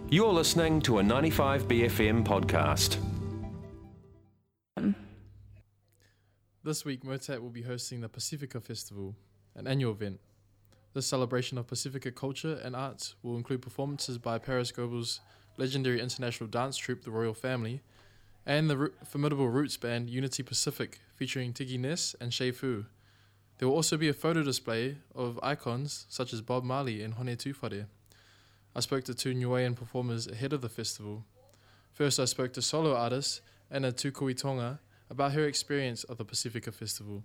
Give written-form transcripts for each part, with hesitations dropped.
You're listening to a 95BFM podcast. This week, Motat will be hosting the Pacifica Festival, an annual event. This celebration of Pacifica culture and arts will include performances by Paris Goebel's legendary international dance troupe, the Royal Family, and the formidable roots band Unity Pacific, featuring Tiki Ness and Shei Fu. There will also be a photo display of icons such as Bob Marley and Hone Tūwhare. I spoke to two Niuean performers ahead of the festival. First, I spoke to solo artist Anna Tukuitonga about her experience of the Pacifica Festival.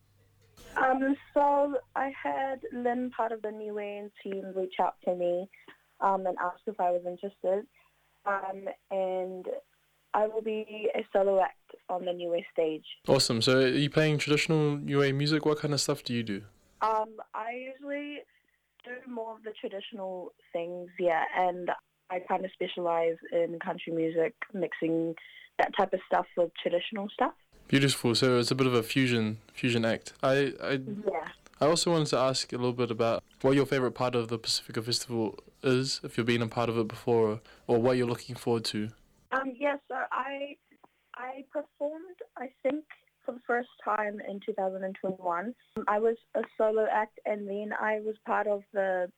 So I had Lynn, part of the Niuean team, reach out to me and ask if I was interested. And I will be a solo act on the Niue stage. Awesome. So are you playing traditional Niue music? What kind of stuff do you do? I usually do more of the traditional things, and I kind of specialize in country music, mixing that type of stuff with traditional stuff. Beautiful. So it's a bit of a fusion act. I also wanted to ask a little bit about what your favorite part of the Pacifica Festival is, if you've been a part of it before, or what you're looking forward to. So I performed, I think, for the first time in 2021. I was a solo act, and then I was part of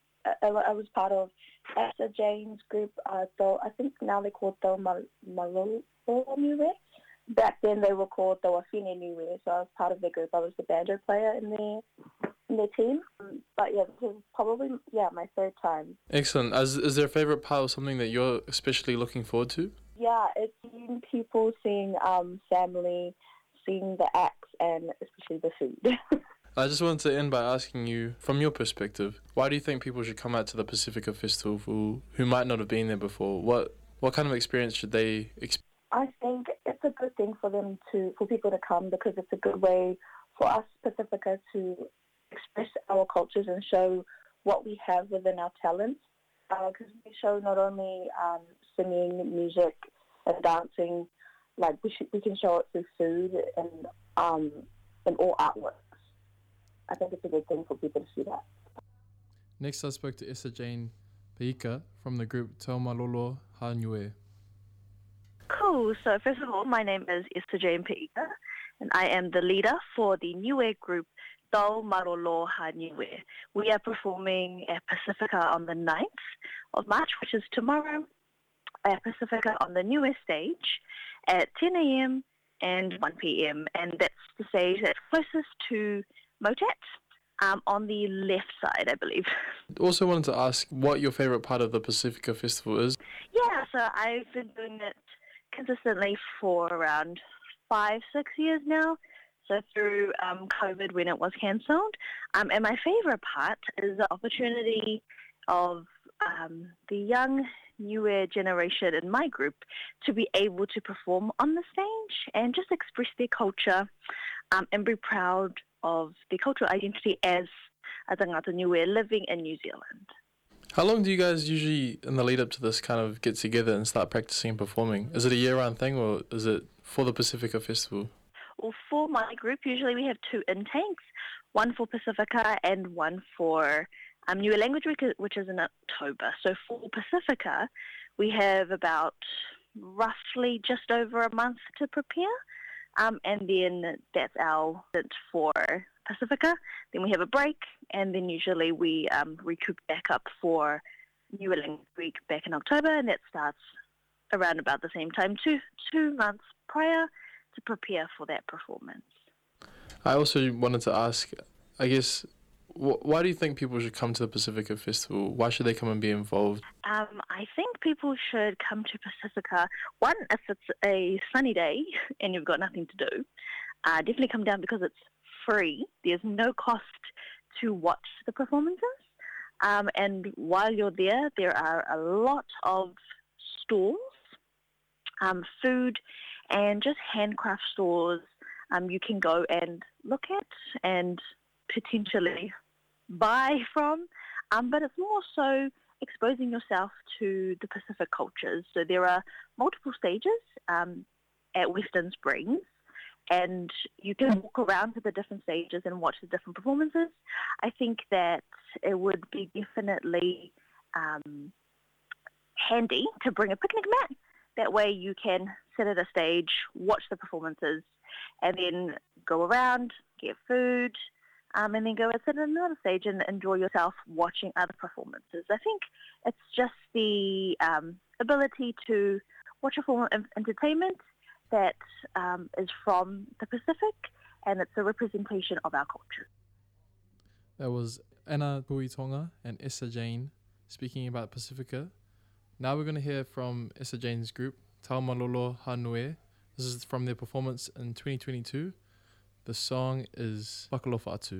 Essa Jane's group. So I think now they're called Tau Malolo Niue. Back then they were called Tau Awhine Niue, so I was part of their group. I was the banjo player in their team. But yeah, this is probably my third time. Excellent. Is there a favourite part or something that you're especially looking forward to? Yeah, it's seeing people, seeing family, seeing the acts, and especially the food. I just wanted to end by asking you, from your perspective, why do you think people should come out to the Pacifica Festival who might not have been there before? What kind of experience should they experience? I think it's a good thing for people to come, because it's a good way for us Pacifica to express our cultures and show what we have within our talents. Because we show not only singing, music, and dancing, like we can show it through food and all artworks. I think it's a good thing for people to see that. Next, I spoke to Essa Jane Peika from the group Tau Malolo Niue. Cool. So first of all, my name is Essa Jane Peika, and I am the leader for the Niue group Tau Malolo Niue. We are performing at Pacifica on the 9th of March, which is tomorrow, at Pacifica on the Niue stage at 10 a.m. and 1 p.m. And that's the stage that's closest to Motat, on the left side, I believe. Also wanted to ask what your favourite part of the Pacifica Festival is. Yeah, so I've been doing it consistently for around 5-6 years now. So through COVID, when it was cancelled. And my favourite part is the opportunity of the young newer generation in my group to be able to perform on the stage and just express their culture and be proud of the cultural identity as a tangata niue living in New Zealand. How long do you guys usually, in the lead up to this, kind of get together and start practicing and performing? Is it a year-round thing, or is it for the Pacifica Festival? Well, for my group, usually we have 2 intakes, one for Pacifica and one for Niue Language Week, which is in October. So for Pacifica, we have about roughly just over a month to prepare. And then that's our stint for Pacifica. Then we have a break, and then usually we recoup back up for Niue Language Week back in October, and that starts around about the same time, two months prior, to prepare for that performance. I also wanted to ask, I guess, why do you think people should come to the Pacifica Festival? Why should they come and be involved? I think people should come to Pacifica. One, if it's a sunny day and you've got nothing to do, definitely come down because it's free. There's no cost to watch the performances. And while you're there are a lot of stalls, food, and just handcraft stores you can go and look at and potentially buy from, but it's more so exposing yourself to the Pacific cultures. So there are multiple stages at Western Springs, and you can walk around to the different stages and watch the different performances. I think that it would be definitely handy to bring a picnic mat. That way you can sit at a stage, watch the performances, and then go around, get food, and then go and sit at another stage and enjoy yourself watching other performances. I think it's just the ability to watch a form of entertainment that is from the Pacific, and it's a representation of our culture. That was Anna Puitonga and Essa Jane speaking about Pacifica. Now we're going to hear from Essa Jane's group, Taumalolo Hanue. This is from their performance in 2022. The song is Whakalofa Atu.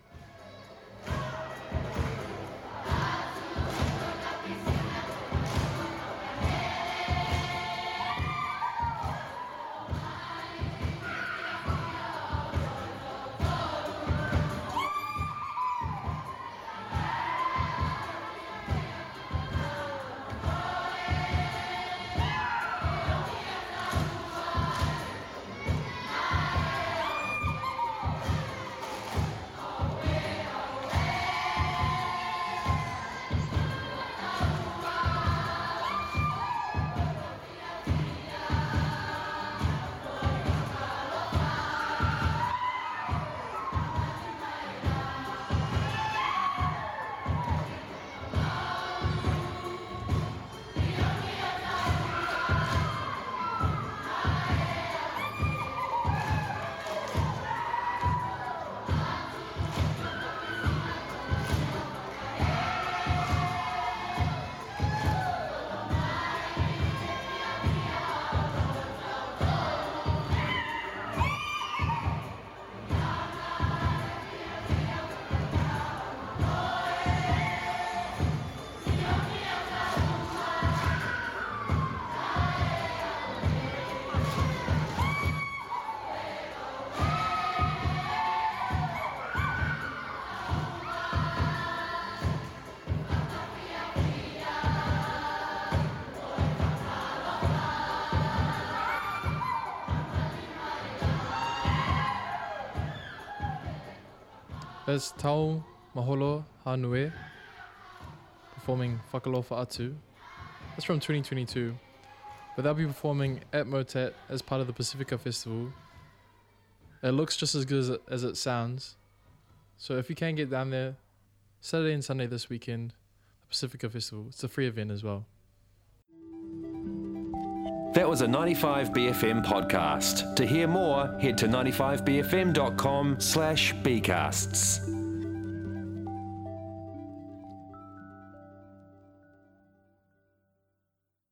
That's Tau Maholo Hanue performing Whakalofa Atu. That's from 2022. But they'll be performing at Motet as part of the Pacifica Festival. It looks just as good as it sounds. So if you can get down there, Saturday and Sunday this weekend, the Pacifica Festival. It's a free event as well. That was a 95BFM podcast. To hear more, head to 95bfm.com/bcasts.